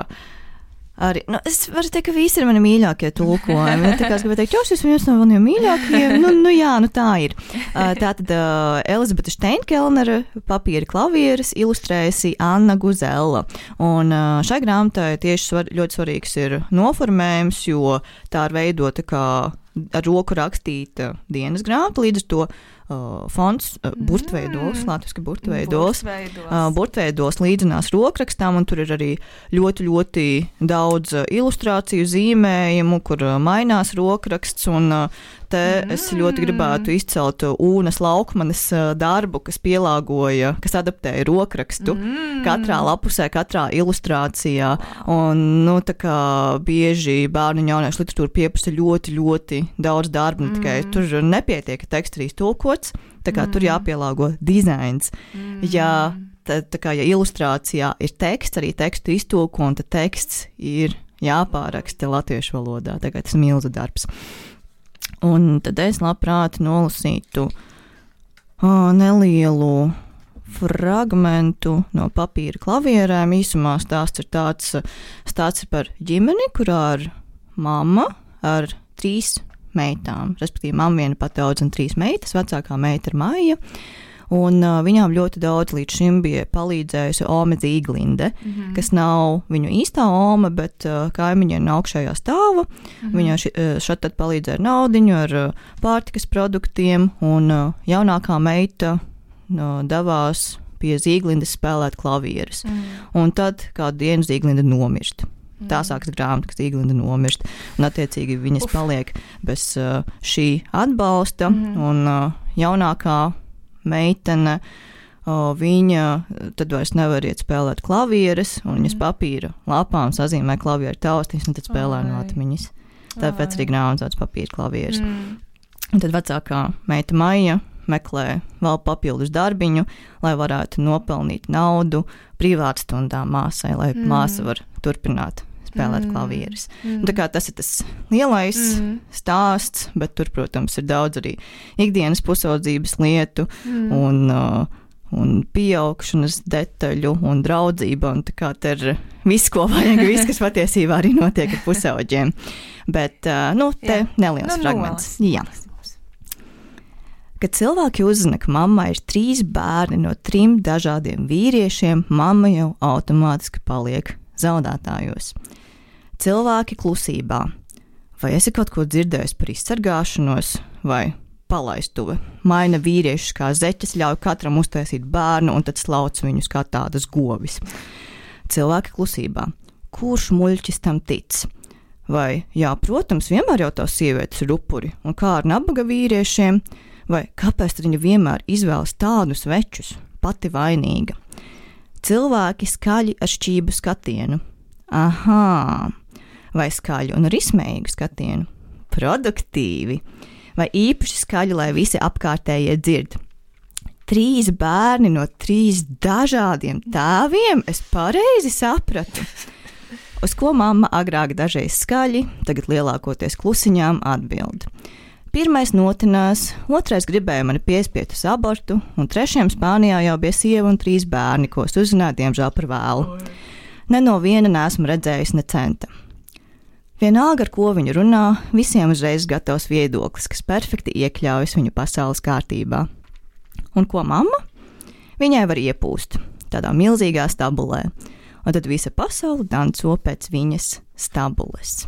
arī. Nu, es varu teikt, ka visi ir mani mīļākie tulkojumi. Tā kā es gribēju teikt, jo šis viens no maniem mīļākajiem. Nu, nu jā, nu tā ir. Uh, tātad uh, Elizabete Steinkelnere papīra klavieres ilustrējusi Anna Guzella. Un uh, šai grāmatai tieši svar, ļoti svarīgs ir noformējums, jo tā ir veidota kā ar roku rakstīta dienas grāmata, līdz ar to uh, fonts, uh, burtveidols, latviski burtveidols, uh, burtveidols līdzinās rokrakstām, un tur ir arī ļoti, ļoti daudz uh, ilustrāciju, zīmējumu, kur uh, mainās rokraksts, un uh, te mm. es ļoti gribētu izcelt Ūnas Laukmanes uh, darbu, kas pielāgoja, kas adaptēja rokrakstu mm. katrā lapusē, katrā ilustrācijā, un, nu, tā kā bieži bērnu un jauniešu literatūra pieprasa ļoti, ļoti daudz darba, ne tikai mm. tur nepietiek, ka teksts ir iztulkots, tā kā mm. tur jāpielāgo dizains. Mm. Ja, tā, tā kā, ja ilustrācijā ir teksts, arī tekstu iztulko, un tad teksts ir jāpāraksta latviešu valodā, tā kā tas milzu darbs. Un tad es labprāt nolasītu oh, nelielu fragmentu no papīra klavierēm. Īsumā stāsts ir tāds, stāsts ir par ģimeni, kurā ir mamma ar trīs meitām. Respektīvi, mamma viena pati audzina trīs meitas, vecākā meita ir Maija, un uh, viņām ļoti daudz līdz šim bija palīdzējusi Ome Zīglinde, mm-hmm. kas nav viņu īstā Ome, bet uh, kaimiņa no augšējā stāva. Mm-hmm. Viņa ši, uh, šad tad palīdzēja ar naudiņu, ar uh, pārtikas produktiem, un uh, jaunākā meita uh, devās pie Zīglindes spēlēt klavieres. Mm-hmm. Un tad kādu dienu Zīglinde nomirst. Tā sākas grāmata, ka Zīglinde nomirst, un attiecīgi viņas Uf. paliek bez uh, šī atbalsta, mm-hmm. un uh, jaunākā meitene, o, viņa tad vairs nevar iet spēlēt klavieres, un viņas papīra lapām sazīmē klavieru taustīs, un tad spēlē no atmiņas. Tāpēc arī grāmatas papīra klavieres. Mm. Un tad vecākā meita Maija meklē vēl papildus darbiņu, lai varētu nopelnīt naudu privātstundām māsai, lai mm. māsa var turpināt spēlēt mm. klavieres. Mm. Tā kā tas ir tas lielais mm. stāsts, bet tur, protams, ir daudz arī ikdienas pusaudzības lietu mm. un, uh, un pieaugšanas detaļu un draudzība, un tā kā te ir viss, ko vajag, viss, kas patiesībā arī notiek ar pusauģiem. Bet, uh, nu, te Jā. neliels nu, fragments. Jā. Kad cilvēki uzzina, ka mammai ir trīs bērni no trim dažādiem vīriešiem, mamma jau automātiski paliek zaudētājos. Cilvēki klusībā. Vai esi kaut ko dzirdējis par izsargāšanos vai palaistuve? Maina vīriešus kā zeķes, ļauj katram uztaisīt bērnu un tad slauc viņus kā tādas govis. Cilvēki klusībā. Kurš muļķis tam tic? Vai, jā, protams, vienmēr jau tās sievietes ir upuri, un kā ar nabaga vīriešiem? Vai kāpēc viņa vienmēr izvēlas tādus večus, pati vainīga? Cilvēki skaļi ar šķību skatienu. Aha, vai skaļu un rismēju skatienu? Produktīvi, vai īpaši skaļu, lai visi apkārtējie dzird? Trīs bērni no trīs dažādiem tēviem, es pareizi sapratu. Uz ko mamma agrāk dažreiz skaļi, tagad lielākoties klusiņām atbild. Pirmais notinās, otrais gribēja mani piespiet uz abortu, un trešajam Spānijā jau bija sieva un trīs bērni, ko es uzzināju, diemžēl par vēlu. Ne no viena neesmu redzējis ne centa. Vienalga, ar ko viņa runā, visiem uzreiz gatavs viedoklis, kas perfekti iekļaujas viņu pasaules kārtībā. Un ko mamma? Viņai var iepūst tādā milzīgā stabulē, un tad visa pasaule danco pēc viņas stabules.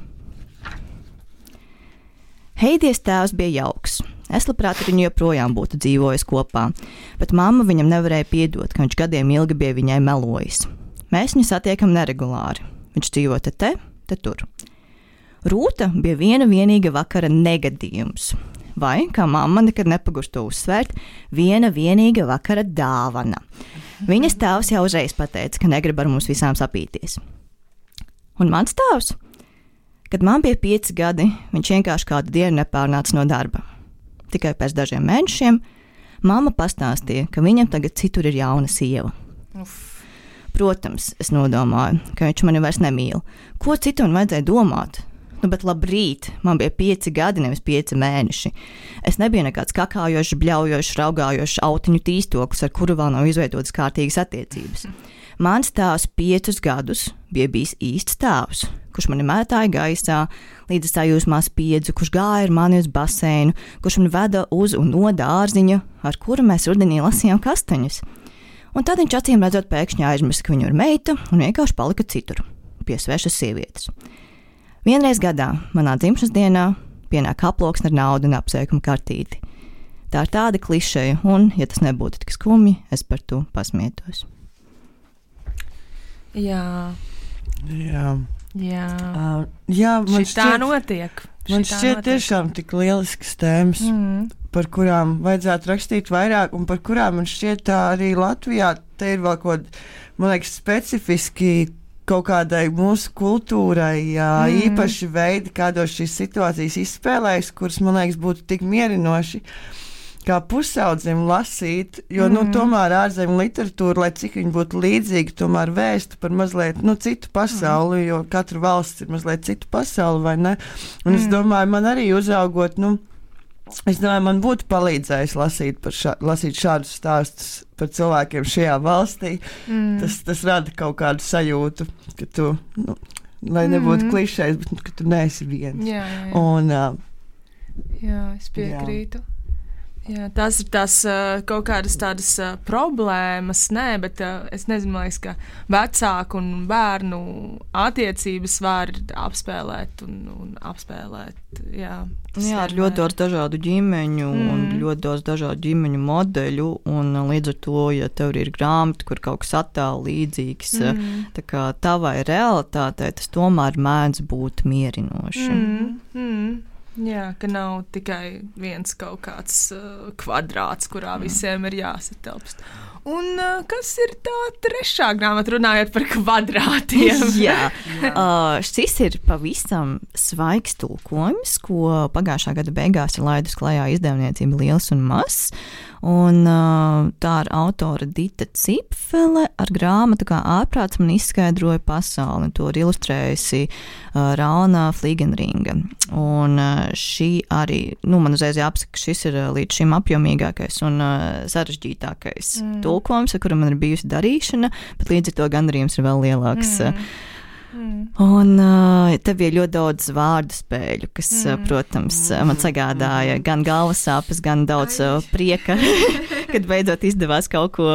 Heidies tēvs bija jauks. Es labprāt ar viņu joprojām būtu dzīvojis kopā, bet mamma viņam nevarēja piedot, ka viņš gadiem ilgi bija viņai melojis. Mēs viņu satiekam neregulāri. Viņš dzīvo te te, te tur. Rūta bija viena vienīga vakara negadījums. Vai, kā mamma nekad nepagurst to uzsvērt, viena vienīga vakara dāvana. Viņas tēvs jau uzreiz pateica, ka negrib ar mums visām sapīties. Un mans tēvs? Kad man bija pieci gadi, viņš vienkārši kādu dienu nepārnāca no darba. Tikai pēc dažiem mēnešiem mamma pastāstīja, ka viņam tagad citur ir jauna sieva. Uf. Protams, es nodomāju, ka viņš mani vairs nemīl. Ko citu man vajadzēja domāt? Nu, bet labrīt, man bija pieci gadi, nevis pieci mēneši. Es nebiju nekāds kakājošs, bļaujošs, raugājošs autiņu tīstoklis, ar kuru vēl nav izveidotas kārtīgas attiecības. Mans tēvs piecus gadus bija bijis īsts tēvs, kurš mani mētāja gaisā, līdz es sajūsmā spiedzu, kurš gāja ar mani uz baseinu, kurš mani veda uz un no dārziņa, ar kuru mēs rudenī lasījām kastaņus. Un tad viņš acīm redzot pēkšņi aizmirsa, ka viņu ir meita un vienkārši palika citur, pie svešas sievietes. Vienreiz gadā, manā dzimšanas dienā, pienāk aploksne ar naudu un apsveikuma kartīti. Tā ir tāda klišeja, un, ja tas nebūtu tik skumji, es par to pasmietos. Jā. Jā. Jā. Uh, jā, man šitā šķiet, notiek. Man šitā šķiet notiek. tiešām tik lielisks tēmas, mm. par kurām vajadzētu rakstīt vairāk, un par kurām man šķiet tā arī Latvijā, te ir vēl kaut, man liekas, specifiski kaut kādai mūsu kultūrai, jā, mm. īpaši veidi, kādos šīs situācijas izspēlējas, kuras, man liekas, būtu tik mierinoši, kā pusaudzim lasīt, jo, mm. nu, tomēr ārzemju literatūra, lai cik viņi būtu līdzīgi, tomēr vēstu par mazliet, nu, citu pasauli, mm. jo katra valsts ir mazliet citu pasauli, vai ne? Un mm. es domāju, man arī uzaugot, nu, es domāju, man būtu palīdzējis lasīt, par šā, lasīt šādus stāstus par cilvēkiem šajā valstī. Mm. Tas, tas rada kaut kādu sajūtu, ka tu, nu, lai nebūtu mm. klišejs, bet ka tu neesi viens. Jā, jā, jā. Un, uh, jā, es piekrītu. Jā. Jā, tās ir tās uh, kaut kādas tādas uh, problēmas, nē, bet uh, es nezinu, man liekas, ka vecāku un bērnu attiecības var apspēlēt un, un apspēlēt, jā. Jā, ir ļoti daudz dažādu ģimeņu mm. un ļoti daudz dažādu ģimeņu modeļu, un līdz ar to, ja tev ir grāmata, kur kaut kas attēl līdzīgs, mm. tā kā tavai realitātei, tas tomēr mēdz būt mierinoši. Mm. Mm. Jā, ka nav tikai viens kaut kāds uh, kvadrāts, kurā visiem ir jāsatelpst. Un uh, kas ir tā trešā grāmata, runājot par kvadrātiem? Jā, uh, šis ir pavisam svaigs tulkojums, ko pagājušā gada beigās ir laidus klajā izdevniecība Liels un Mazs. Un uh, tā ir autora Dita Cipfele ar grāmatu kā Ārprāts man izskaidroja pasauli. To ir ilustrējusi uh, Rauna Flīgenringa. Un uh, šī arī, nu, man uzreiz jāapsaka, ka šis ir uh, līdz šim apjomīgākais un uh, sarežģītākais mm. tulkojums, ar kuru man ir bijusi darīšana, bet līdz ar to gandarījums ir vēl lielāks. Mm. Mm. Un uh, te bija ļoti daudz vārdu spēļu, kas, mm. uh, protams, uh, man sagādāja gan galvas sāpes, gan daudz uh, prieka, kad beidzot izdevās kaut ko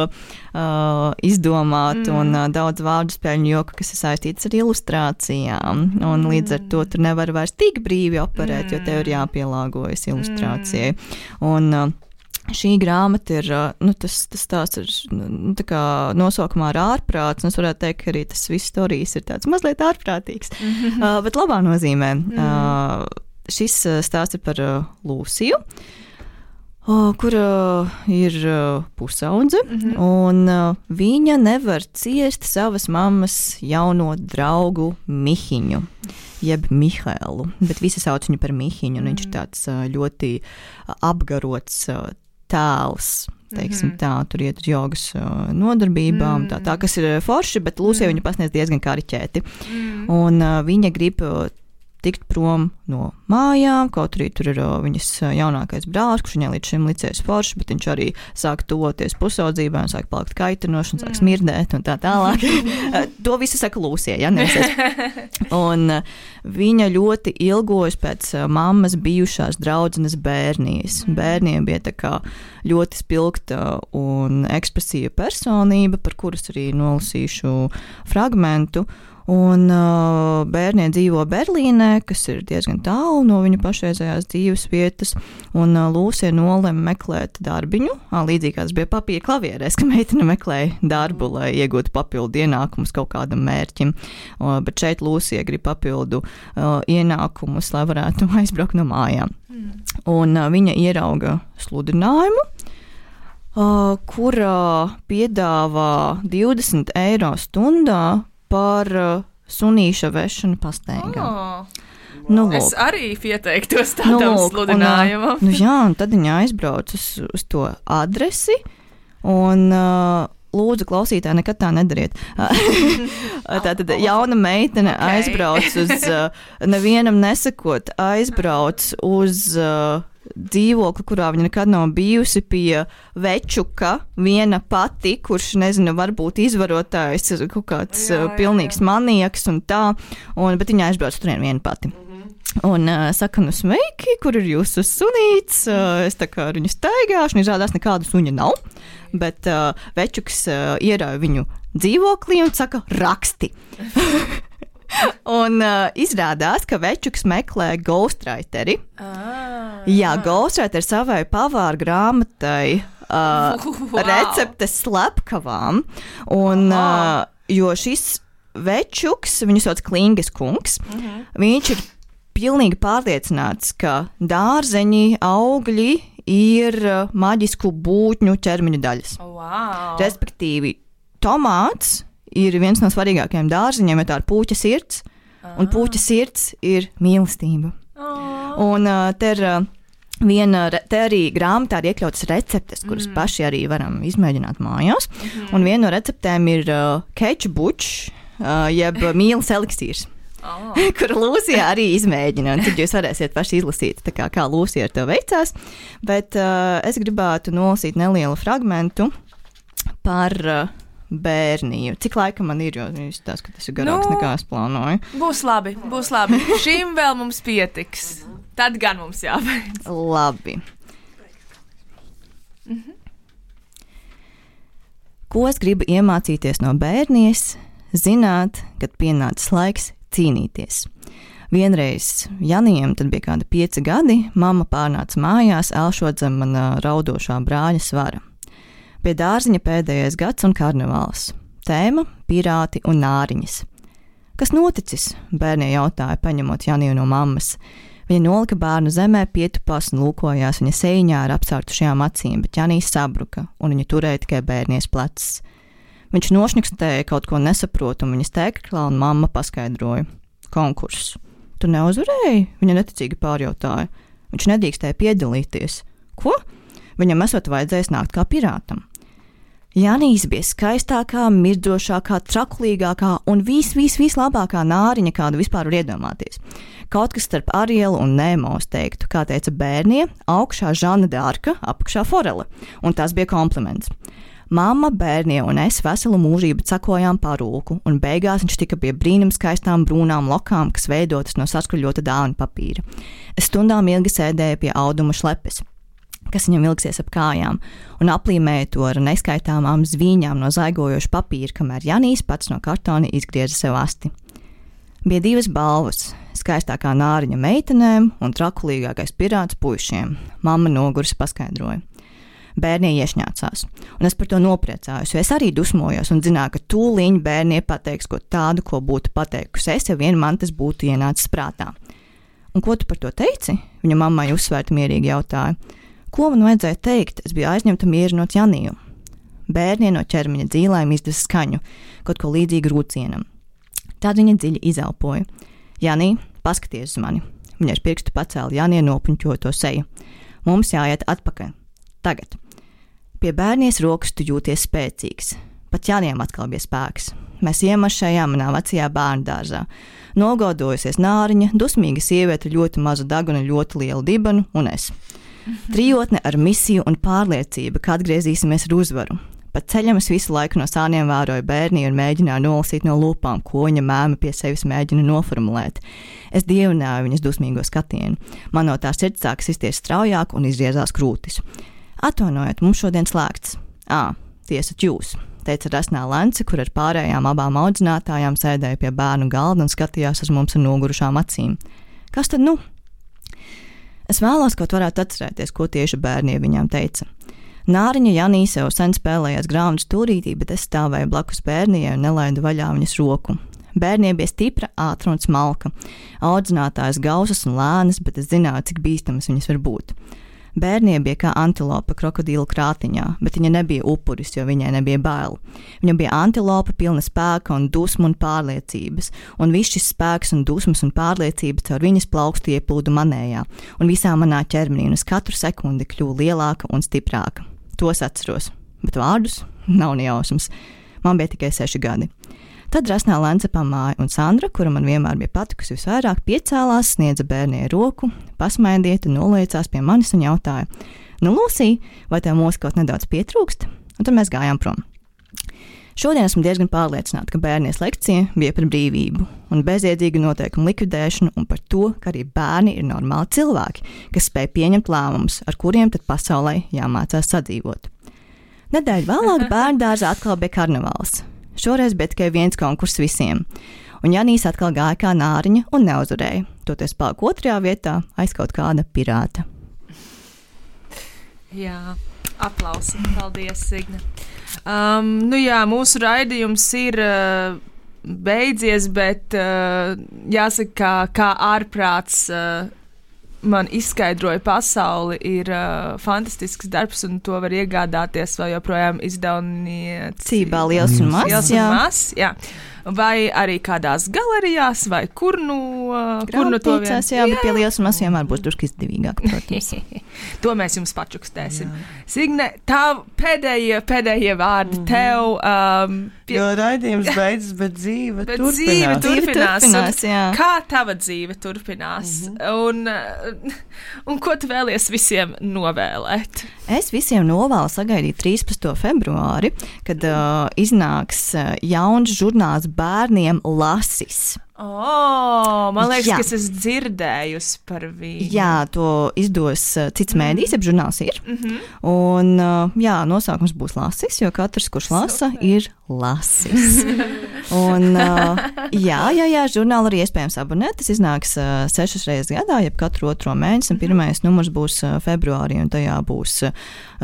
uh, izdomāt, mm. un uh, daudz vārdu spēļu joku, kas ir saistīts ar ilustrācijām. Un mm. līdz ar to tur nevar vairs tik brīvi operēt, mm. jo tev ir jāpielāgojas ilustrācijai. Mm. Un uh, šī grāmata ir, nu, tas, tas tās ir, nu, tā kā nosaukumā ar ārprāts, un es varētu teikt, ka arī tas viss storijas ir tāds mazliet ārprātīgs, mm-hmm. uh, bet labā nozīmē. Mm. Uh, šis stāsts ir par uh, Lūsiju, kur uh, ir uh, pusaudze, Mhm. un uh, viņa nevar ciest savas mammas jauno draugu Mihiņu, jeb Mihēlu, bet visi sauc viņu par Mihiņu, un viņš ir tāds uh, ļoti apgarots uh, tēls. Teiksim, Mhm. tā, tur iet uz jogas uh, nodarbībām, Mm. tā, tā, kas ir forši, bet Lūsija Mm. viņu pasniedz diezgan kariķēti. Mm. Un uh, viņa grib uh, tikt prom no mājām, kaut arī tur ir uh, viņas uh, jaunākais brālis, kurš viņai līdz šim licējis forši, bet viņš arī sāk tuvoties pusaudzībā un sāk palikt kaitinoši un sāk smirdēt un tā tālāk. Uh, to visu saka Lūsija, ja nevis es. Un uh, viņa ļoti ilgojas pēc uh, mammas bijušās draudzenes Bērnijas. Bērniem bija tā kā ļoti spilgta un ekspresīva personība, par kuras arī nolasīšu fragmentu. Un uh, Bērnie dzīvo Berlīnē, kas ir diezgan tālu no viņa pašreizējās dzīves vietas, un uh, Lūsija nolēma meklēt darbiņu, uh, līdzīgi kā tas bija papīra klavierēs, ka meitene meklēja darbu, lai iegūtu papildu ienākumus kaut kādam mērķim, uh, bet šeit Lūsija grib papildu uh, ienākumus, lai varētu aizbraukt no mājām. Mm. Un uh, viņa ierauga sludinājumu, uh, kurā piedāvā divdesmit eiro stundā par uh, sunīša vešanu pasteigā. Oh. Nu, Es lūk. arī pieteiktos tādam lūk, sludinājumam. Un, uh, nu jā, un tad viņa aizbrauc uz, uz to adresi, un uh, lūdzu, klausītāji, nekad tā nedariet. Tātad jauna meitene Okay. aizbrauc uz, uh, nevienam nesakot, aizbrauc uz uh, dzīvokli, kurā viņa nekad nav bijusi, pie večuka, viena pati, kurš, nezinu, varbūt izvarotājs, kaut kāds Jā, uh, jā, pilnīgs jā. maniaks un tā, un, bet viņa aizbrauc turien viena pati. Un uh, saka, nu sveiki, kur ir jūsu sunīts, uh, es tā kā ar viņu staigāšu, un izrādās nekāda suņa nav, bet uh, večuks uh, ierauj viņu dzīvoklī un saka, raksti. Un uh, izrādās, ka večuks meklē ghostwriteri. Ah. Jā, ghostwriter savai pavāra grāmatai uh, Wow. receptes slepkavām, un, uh, jo šis večuks, viņu sauc Klinges kungs, Mhm. viņš ir pilnīgi pārliecināts, ka dārzeņi, augļi ir uh, maģisku būtņu ķermeņa daļas. Wow. Respektīvi, tomāts ir viens no svarīgākajiem dārziņiem, jo tā ir puķa sirds, un puķa sirds ir mīlestība. Oh. Un uh, te ir uh, viena, re- te arī grāmatā ir iekļautas receptes, kuras Mm. paši arī varam izmēģināt mājās, Mhm. un viena no receptēm ir uh, kečbučs, uh, jeb mīles eliksīrs. Oh. Kur Lūsija arī izmēģina, un tad jūs varēsiet paši izlasīt, tā kā, kā Lūsija ar to veicās. Bet uh, es gribētu nolasīt nelielu fragmentu par uh, Bērniju. Cik laika man ir, jo izskatās, ka tas ir garāks, Nu. nekā es plānoju. Būs labi, būs labi. Šim vēl mums pietiks. Tad gan mums jābeidz. Labi. Ko es gribu iemācīties no Bērnijas? Zināt, kad pienācis laiks cīnīties. Vienreiz Janijam tad bija kādi pieci gadi, mamma pārnāca mājās, elšot zem mana raudošā brāļa svara. Pie dārziņa pēdējais gads un karnevāls. Tēma – pirāti un nāriņas. Kas noticis? Bērnie jautāja, paņemot Janiju no mammas. Viņa nolika bērnu zemē, pietupās un lūkojās viņa sēņā ar apcārtušajām acīm, bet Janijs sabruka, un viņa turēja tikai Bērnies plecs. Viņš nošņakstēja kaut ko nesaprot, un viņas tēkrā un mamma paskaidroja. Konkurss. Tu neuzvarēji? Viņa neticīgi pārjautāja. Viņš nedrīkstēja piedalīties. Ko? Viņam esot vajadzējis nākt kā pirātam. Janijs bija skaistākā, mirdzošākā, trakulīgākā un vis, vis, vislabākā nāriņa, kādu vispār var iedomāties. Kaut kas starp Arielu un Nēmos teiktu, kā teica Bērnie, augšā Žana Dārka, apakšā Forele, un tas bija kompliments. Mamma, Bērnie un es veselu mūžību cakojām parūku, un beigās viņš tika pie brīnum skaistām brūnām lokām, kas veidotas no saskruļota dāvana papīra. Es stundām ilgi sēdēju pie auduma šlepes, kas viņam vilksies ap kājām, un aplīmēja to ar neskaitāmām zvīņām no zaigojoša papīra, kamēr Janijs pats no kartona izgrieza sev asti. Bija divas balvas – skaistākā nāriņa meitenēm un trakulīgākais pirāts puišiem. Mamma noguris paskaidroja. Bērnie iešņācās, un es par to nopriecājos, jo es arī dusmojos un zināju, ka tūliņ Bērnie pateiks ko tādu, ko būtu pateikusi es, ja vien man tas būtu ienācis prātā. Un ko tu par to teici? Viņa mammai uzsvērti mierīgi jautāja. Ko man vajadzēja teikt? Es biju aizņemta mierinot Janiju. Bērnie no ķermeņa dzīlēm izdeva skaņu, kaut ko līdzīgu rūcienam. Tad viņa dziļi izelpoja. Janī, paskaties uz mani. Viņa ar pirkstu pacēla Janija nopuņķoto seju. Mums jāiet atpakaļ. Tagad. Pie bērnies rokas tu jūties spēcīgs. Pat Janijam atkal bija spēks. Mēs iemaršējām manā vecajā bērndārzā. Nogodojusies Nāriņa, dusmīga sieviete, ļoti mazu dagunu, ļoti lielu dibanu un es. Trijotne ar misiju un pārliecību, ka atgriezīsimies ar uzvaru. Pat ceļam es visu laiku no sāniem vēroju bērniju un mēģināju nolasīt no lūpām, ko viņa mēma pie sevis mēģina noformulēt. Es dievināju viņas dusmīgo skatienu. Man no tā sirds sākas izties straujāk un izriezās krūtis. Atvainojiet, mums šodien slēgts. Ā, tie esat jūs, teica Rasnā Lence, kur ar pārējām abām audzinātājām sēdēja pie bērnu galda un skatījās uz mums ar nogurušām acīm. Kas tad nu? Es vēlos, kaut varētu atcerēties, ko tieši bērnie viņām teica. Nāriņa Janīse jau sen spēlējās grāmatu stūrītī, bet es stāvēju blakus bērnijai un nelaidu vaļā viņas roku. Bērnie bija stipra, ātra un smalka. Audzinātājas gausas un lēnas, bet es zināju, cik bīstamas viņas var būt. Bērnie bija kā antilopa krokodīlu krātiņā, bet viņa nebija upuris, jo viņai nebija bail. Viņa bija antilopa pilna spēka un dusmu un pārliecības, un viss šis spēks un dusmas un pārliecības caur viņas plaukstu ieplūda manējā, un visā manā ķermenī un uz katru sekundi kļuva lielāka un stiprāka. Tos atceros, bet vārdus nav nejausmas. Man bija tikai seši gadi. Tad Rasnā Lence pamāja, un Sandra, kura man vienmēr bija patikusi visvairāk, piecēlās, sniedza bērniem roku, pasmaidiet un noliecās pie manis un jautāja: Nu, Lūsī, vai tev mūs kaut nedaudz pietrūkst? Un tad mēs gājām prom. Šodien esmu diezgan pārliecināta, ka bērnies lekcija bija par brīvību un bezjēdzīgu noteikumu likvidēšanu un par to, ka arī bērni ir normāli cilvēki, kas spēj pieņemt lēmumus, ar kuriem tad pasaulē jāmācās sadzīvot. Nedēļu vēlāk bērndārzā atkal bija karnevāls. Šoreiz bija tikai viens konkurss visiem, un Janīs atkal gāja kā Nāriņa un neuzvarēja, toties palika otrajā vietā aiz kaut kāda pirāta. Jā, aplausi. Paldies, Signe. Um, nu jā, mūsu raidījums ir uh, beidzies, bet uh, jāsaka, kā, kā ārprāts uh, man izskaidroja pasauli, ir uh, fantastisks darbs, un to var iegādāties vēl joprojām izdevniecībā Liels un Mazs. Liels un Mazs, jā. Vai arī kādās galerijās, vai kur nu, uh, kur nu to vien. Jā, bet pie Liels un Mazs vienmēr būs drusku izdevīgāk, protams. To mēs jums pačukstēsim. Jā. Signe, tā pēdējie, pēdējie vārdi mm-hmm. tev. Um, pie... Jo raidījums beidzas, bet dzīve bet turpinās. Dzīve turpinās. turpinās un, kā tava dzīve turpinās? Mm-hmm. Un, un ko tu vēlies visiem novēlēt? Es visiem novēlu sagaidīt trīspadsmito februāri, kad uh, iznāks uh, jauns žurnāls bērniem Lasis. Oh, man liekas, Jā. ka es esmu dzirdējusi par viņu. Jā, to izdos uh, cits mēdījis, jeb žurnāls ir. Mm-hmm. Un, uh, jā, nosaukums būs Lasis, jo katrs, kurš lasa, ir Lasis. Un, uh, jā, jā, jā, žurnālu arī iespējams abonēt. Tas iznāks uh, sešas reizes gadā, jeb katru otro mēnesi. Un pirmais numurs būs uh, februārī, un tajā būs uh,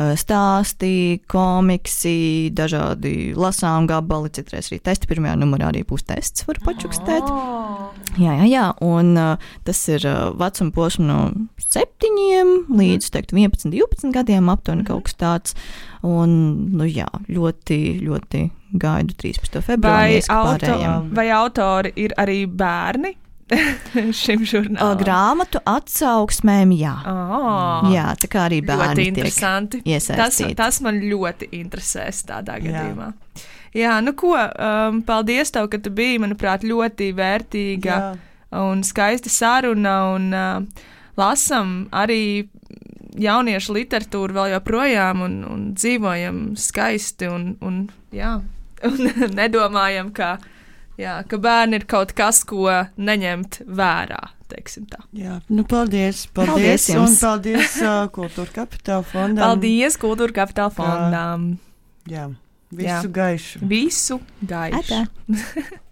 stāsti, komiksi, dažādi lasām gabali, citreiz arī testi. Pirmajā numurā arī būs tests, var pačukstēt. Oh. Jā, jā, jā, un uh, tas ir uh, vecuma posms no septiņiem līdz, teikt, vienpadsmit, divpadsmit gadiem aptuveni kaut kas tāds. Un, nu jā, ļoti, ļoti gaidu trīspadsmito februāri. Vai, auto, vai autori ir arī bērni šim žurnālam? Grāmatu atsauksmēm, jā. Oh. Jā, tā kā arī bērni tiek iesaistīti. Tas, tas man ļoti interesēs tādā gadījumā. Jā. Jā, nu ko, um, paldies tev, ka tu biji, manuprāt, ļoti vērtīga Jā. Un skaista saruna, un uh, lasam arī jauniešu literatūru vēl joprojām, un, un dzīvojam skaisti, un, un, jā, un nedomājam, ka, jā, ka bērni ir kaut kas, ko neņemt vērā, teiksim tā. Jā, nu paldies, paldies, paldies jums. Un paldies uh, Kultūra Kapitāla fondam. Paldies Kultūra Kapitāla fondam. Jā. Visu Jā. Gaišu. Visu gaišu.